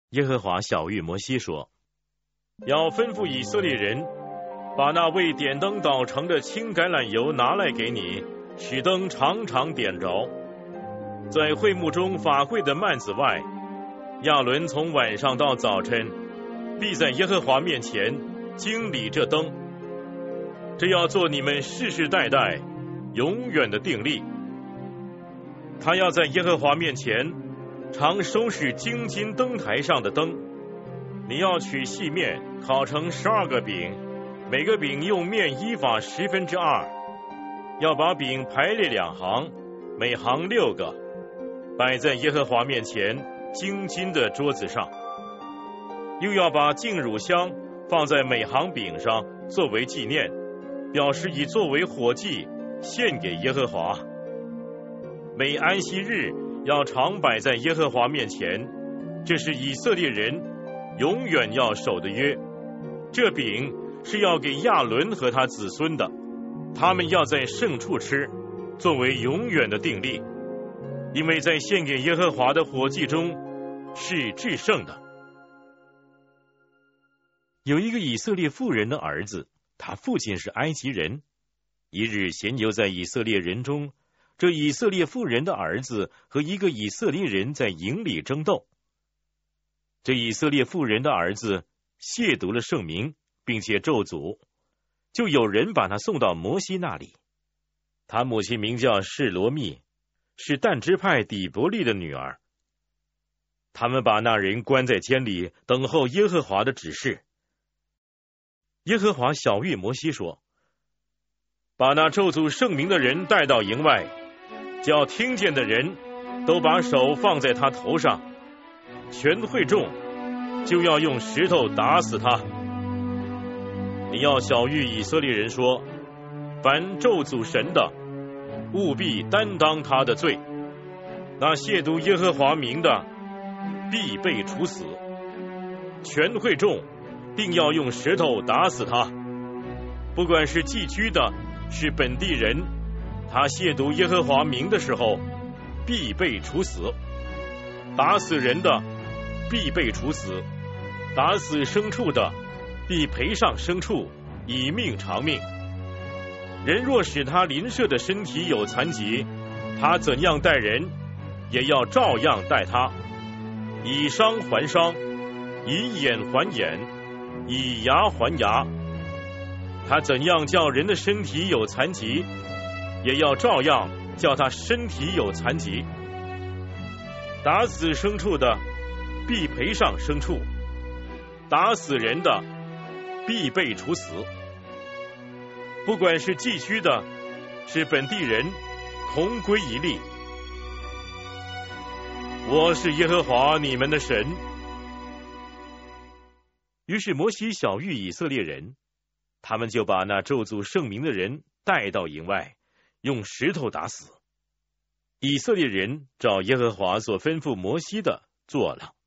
耶和华晓谕摩西说：要吩咐以色列人，把那为点灯捣成的青橄榄油拿来给你，使灯常常点着。在会幕中法会的幔子外，亚伦从晚上到早晨，必在耶和华面前经理这灯。这要做你们世世代代永远的定例。他要在耶和华面前常收拾金金灯台上的灯。你要取细面烤成12个饼，每个饼用面1法2/10，要把饼排列2行，每行6个，摆在耶和华面前金金的桌子上。又要把净乳香放在每行饼上，作为纪念，表示以作为火祭献给耶和华。每安息日要常摆在耶和华面前，这是以色列人永远要守的约。这饼是要给亚伦和他子孙的，他们要在圣处吃，作为永远的定例，因为在献给耶和华的火祭中是至圣的。有一个以色列妇人的儿子，他父亲是埃及人。一日闲游在以色列人中，这以色列妇人的儿子和一个以色列人在营里争斗。这以色列妇人的儿子亵渎了圣名，并且咒诅，就有人把他送到摩西那里。他母亲名叫示罗密，是但支派底伯利的女儿。他们把那人关在监里，等候耶和华的指示。耶和华晓谕摩西说：把那咒诅圣名的人带到营外，叫听见的人都把手放在他头上，全会众就要用石头打死他。你要晓谕以色列人说：凡咒诅神的，务必担当他的罪；那亵渎耶和华名的，必被处死。全会众并要用石头打死他。不管是寄居的，是本地人，他亵渎耶和华名的时候，必被处死。打死人的，必被处死；打死牲畜的，必赔上牲畜，以命偿命。人若使他邻舍的身体有残疾，他怎样待人，也要照样待他，以伤还伤，以眼还眼，以牙还牙。他怎样叫人的身体有残疾，也要照样叫他身体有残疾。打死牲畜的，必赔上牲畜；打死人的，必被处死。不管是寄居的，是本地人，同归一例。我是耶和华你们的神。于是摩西晓谕以色列人，他们就把那咒诅圣名的人带到营外，用石头打死。以色列人照耶和华所吩咐摩西的做了。